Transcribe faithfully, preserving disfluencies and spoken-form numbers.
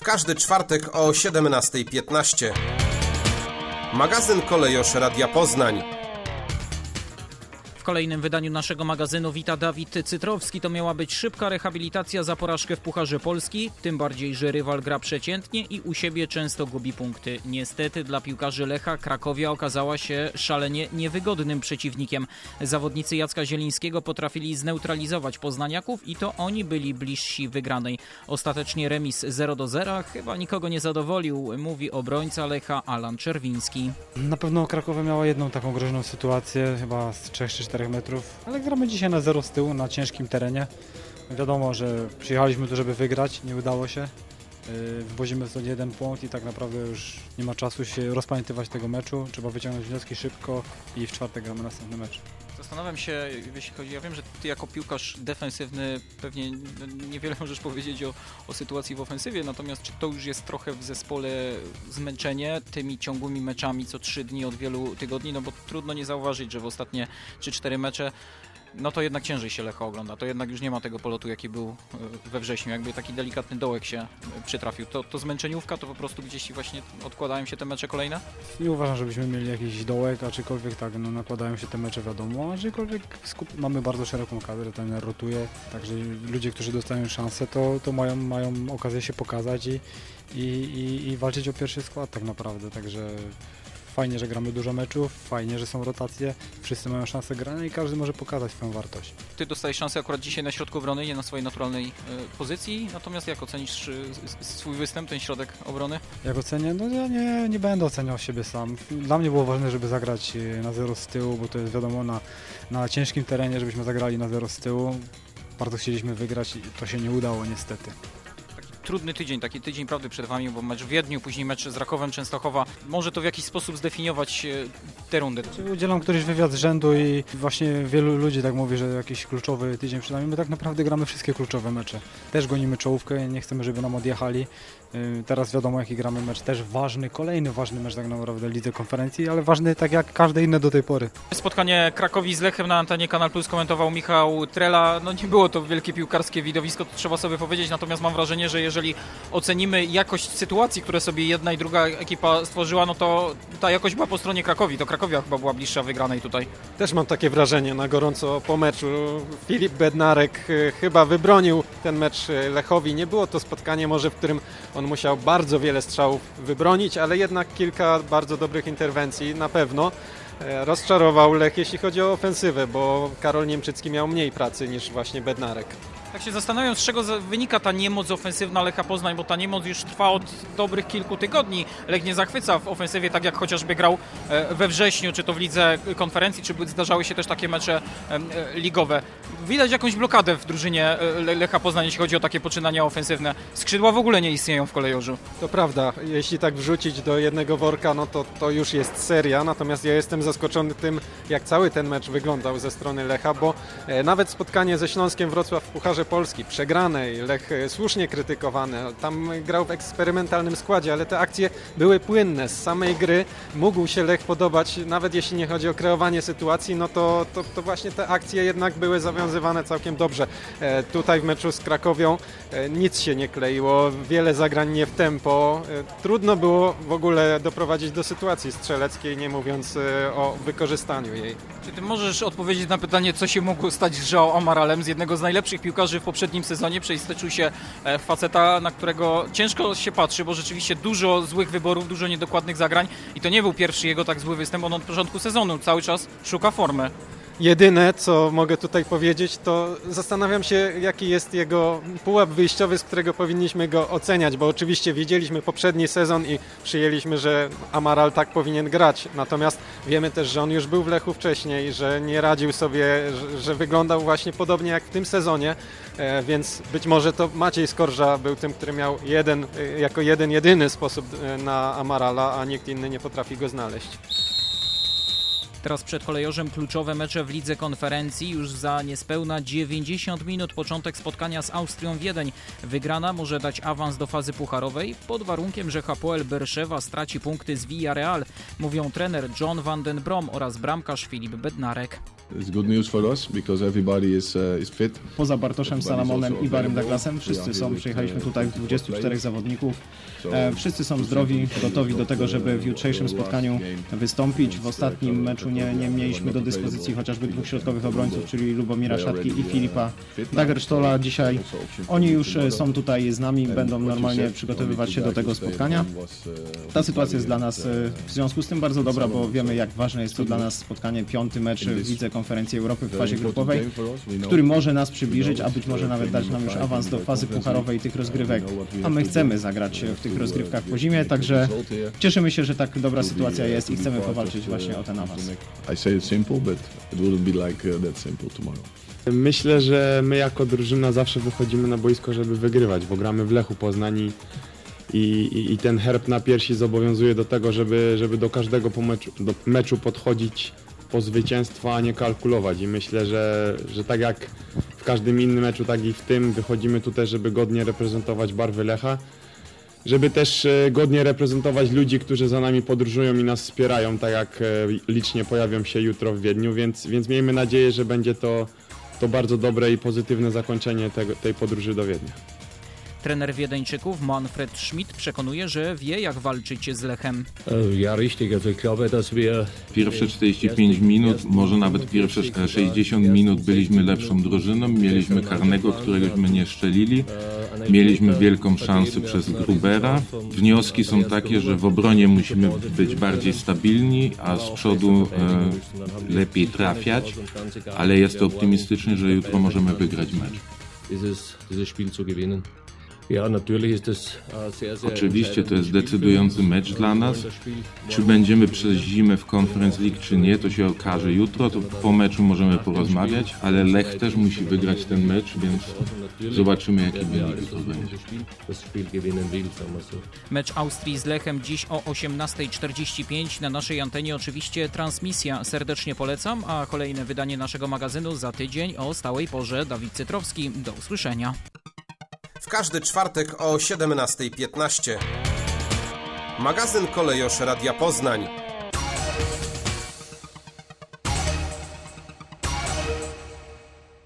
każdy czwartek o siedemnasta piętnaście. Magazyn Kolejosz Radia Poznań. W kolejnym wydaniu naszego magazynu wita Dawid Cytrowski. To miała być szybka rehabilitacja za porażkę w Pucharze Polski, tym bardziej, że rywal gra przeciętnie i u siebie często gubi punkty. Niestety dla piłkarzy Lecha Krakowia okazała się szalenie niewygodnym przeciwnikiem. Zawodnicy Jacka Zielińskiego potrafili zneutralizować poznaniaków i to oni byli bliżsi wygranej. Ostatecznie remis zero do zera chyba nikogo nie zadowolił, mówi obrońca Lecha Alan Czerwiński. Na pewno Krakowia miała jedną taką groźną sytuację, chyba z trzech czy czterech metrów, ale gramy dzisiaj na zero z tyłu, na ciężkim terenie. Wiadomo, że przyjechaliśmy tu, żeby wygrać, nie udało się. Wywozimy sobie jeden punkt i tak naprawdę już nie ma czasu się rozpamiętywać tego meczu. Trzeba wyciągnąć wnioski szybko i w czwartek gramy następny mecz. Zastanawiam się, jeśli chodzi, ja wiem, że ty jako piłkarz defensywny pewnie niewiele możesz powiedzieć o, o sytuacji w ofensywie, natomiast czy to już jest trochę w zespole zmęczenie tymi ciągłymi meczami co trzy dni od wielu tygodni, no bo trudno nie zauważyć, że w ostatnie trzy cztery mecze no to jednak ciężej się Lecha ogląda, to jednak już nie ma tego polotu, jaki był we wrześniu, jakby taki delikatny dołek się przytrafił. To, to zmęczeniówka, to po prostu gdzieś właśnie odkładają się te mecze kolejne? Nie uważam, żebyśmy mieli jakiś dołek, aczkolwiek tak, no nakładają się te mecze, wiadomo, aczkolwiek skup... mamy bardzo szeroką kadrę, ten rotuje, także ludzie, którzy dostają szansę, to, to mają, mają okazję się pokazać i, i, i, i walczyć o pierwszy skład tak naprawdę, także fajnie, że gramy dużo meczów, fajnie, że są rotacje, wszyscy mają szansę grania i każdy może pokazać swoją wartość. Ty dostajesz szansę akurat dzisiaj na środku obrony, nie na swojej naturalnej y, pozycji, natomiast jak ocenisz y, swój występ, ten środek obrony? Jak ocenię? No ja nie, nie będę oceniał siebie sam. Dla mnie było ważne, żeby zagrać na zero z tyłu, bo to jest wiadomo na, na ciężkim terenie, żebyśmy zagrali na zero z tyłu. Bardzo chcieliśmy wygrać i to się nie udało niestety. Trudny tydzień, taki tydzień prawdy przed wami, bo mecz w Wiedniu, później mecz z Rakowem Częstochowa. Może to w jakiś sposób zdefiniować tę rundę? Udzielam któryś wywiad z rzędu i właśnie wielu ludzi tak mówi, że jakiś kluczowy tydzień przed nami. My tak naprawdę gramy wszystkie kluczowe mecze. Też gonimy czołówkę, nie chcemy, żeby nam odjechali. Teraz wiadomo, jaki gramy mecz, też ważny, kolejny ważny mecz tak naprawdę w Lidze Konferencji, ale ważny tak jak każde inne do tej pory. Spotkanie Krakowi z Lechem na antenie Kanal Plus komentował Michał Trela. No nie było to wielkie piłkarskie widowisko, to trzeba sobie powiedzieć, natomiast mam wrażenie, że jeżeli ocenimy jakość sytuacji, które sobie jedna i druga ekipa stworzyła, no to ta jakość była po stronie Krakowi, to Krakowia chyba była bliższa wygranej tutaj. Też mam takie wrażenie na gorąco po meczu. Filip Bednarek chyba wybronił ten mecz Lechowi. Nie było to spotkanie może, w którym on musiał bardzo wiele strzałów wybronić, ale jednak kilka bardzo dobrych interwencji na pewno. Rozczarował Lech, jeśli chodzi o ofensywę, bo Karol Niemczycki miał mniej pracy niż właśnie Bednarek. Tak się zastanawiam, z czego wynika ta niemoc ofensywna Lecha Poznań, bo ta niemoc już trwa od dobrych kilku tygodni. Lech nie zachwyca w ofensywie, tak jak chociażby grał we wrześniu, czy to w Lidze Konferencji, czy zdarzały się też takie mecze ligowe. Widać jakąś blokadę w drużynie Lecha Poznań, jeśli chodzi o takie poczynania ofensywne. Skrzydła w ogóle nie istnieją w Kolejorzu. To prawda, jeśli tak wrzucić do jednego worka, no to to już jest seria, natomiast ja jestem zaskoczony tym, jak cały ten mecz wyglądał ze strony Lecha, bo nawet spotkanie ze Śląskiem Wrocław w Pucharze Polski, przegranej, Lech słusznie krytykowany, tam grał w eksperymentalnym składzie, ale te akcje były płynne. Z samej gry mógł się Lech podobać, nawet jeśli nie chodzi o kreowanie sytuacji, no to, to, to właśnie te akcje jednak były zawiązywane całkiem dobrze. E, tutaj w meczu z Krakowią e, nic się nie kleiło, wiele zagrań nie w tempo, e, trudno było w ogóle doprowadzić do sytuacji strzeleckiej, nie mówiąc e, o wykorzystaniu jej. Czy ty możesz odpowiedzieć na pytanie, co się mogło stać z João Amaralem, z jednego z najlepszych piłkarzy w poprzednim sezonie? Przeistoczył się faceta, na którego ciężko się patrzy, bo rzeczywiście dużo złych wyborów, dużo niedokładnych zagrań i to nie był pierwszy jego tak zły występ, on od początku sezonu cały czas szuka formy. Jedyne, co mogę tutaj powiedzieć, to zastanawiam się, jaki jest jego pułap wyjściowy, z którego powinniśmy go oceniać, bo oczywiście widzieliśmy poprzedni sezon i przyjęliśmy, że Amaral tak powinien grać, natomiast wiemy też, że on już był w Lechu wcześniej, że nie radził sobie, że, że wyglądał właśnie podobnie jak w tym sezonie, e, więc być może to Maciej Skorża był tym, który miał jeden, jako jeden, jedyny sposób na Amarala, a nikt inny nie potrafi go znaleźć. Teraz przed Kolejorzem kluczowe mecze w Lidze Konferencji. Już za niespełna dziewięćdziesiąt minut początek spotkania z Austrią Wiedeń. Wygrana może dać awans do fazy pucharowej pod warunkiem, że Hapoel Berszewa straci punkty z Villarreal, mówią trener John van den Brom oraz bramkarz Filip Bednarek. Poza Bartoszem Salamonem i Barrym Douglasem wszyscy są, przyjechaliśmy tutaj dwudziestu czterech zawodników, e, wszyscy są zdrowi, gotowi do tego, żeby w jutrzejszym spotkaniu wystąpić. W ostatnim meczu nie, nie mieliśmy do dyspozycji chociażby dwóch środkowych obrońców, czyli Lubomira Szatki i Filipa Dagersztola. Dzisiaj oni już są tutaj z nami, będą normalnie przygotowywać się do tego spotkania. Ta sytuacja jest dla nas w związku z tym bardzo dobra, bo wiemy, jak ważne jest to dla nas spotkanie, piąty mecz w Lidze Konferencji Europy w fazie grupowej, który może nas przybliżyć, a być może nawet dać nam już awans do fazy pucharowej tych rozgrywek, a my chcemy zagrać w tych rozgrywkach po zimie, także cieszymy się, że tak dobra sytuacja jest i chcemy powalczyć właśnie o ten awans. Myślę, że my jako drużyna zawsze wychodzimy na boisko, żeby wygrywać, bo gramy w Lechu Poznań i, i, i ten herb na piersi zobowiązuje do tego, żeby, żeby do każdego po meczu, do meczu podchodzić po zwycięstwo, a nie kalkulować. I myślę, że, że tak jak w każdym innym meczu, tak i w tym wychodzimy tu też, żeby godnie reprezentować barwy Lecha, żeby też godnie reprezentować ludzi, którzy za nami podróżują i nas wspierają, tak jak licznie pojawią się jutro w Wiedniu, więc, więc miejmy nadzieję, że będzie to, to bardzo dobre i pozytywne zakończenie tego, tej podróży do Wiednia. Trener Wiedeńczyków Manfred Schmidt przekonuje, że wie, jak walczyć z Lechem. Pierwsze czterdzieści pięć minut, może nawet pierwsze sześćdziesiąt minut byliśmy lepszą drużyną. Mieliśmy karnego, któregośmy nie strzelili. Mieliśmy wielką szansę przez Grubera. Wnioski są takie, że w obronie musimy być bardziej stabilni, a z przodu e, lepiej trafiać. Ale jestem optymistyczny, że jutro możemy wygrać mecz. Oczywiście to jest decydujący mecz dla nas. Czy będziemy przez zimę w Conference League, czy nie, to się okaże jutro. To po meczu możemy porozmawiać, ale Lech też musi wygrać ten mecz, więc zobaczymy, jaki wynik jutro będzie. Mecz Austrii z Lechem dziś o osiemnasta czterdzieści pięć. Na naszej antenie oczywiście transmisja. Serdecznie polecam, a kolejne wydanie naszego magazynu za tydzień o stałej porze. Dawid Cytrowski. Do usłyszenia. W każdy czwartek o siedemnasta piętnaście. Magazyn Kolejosz Radia Poznań.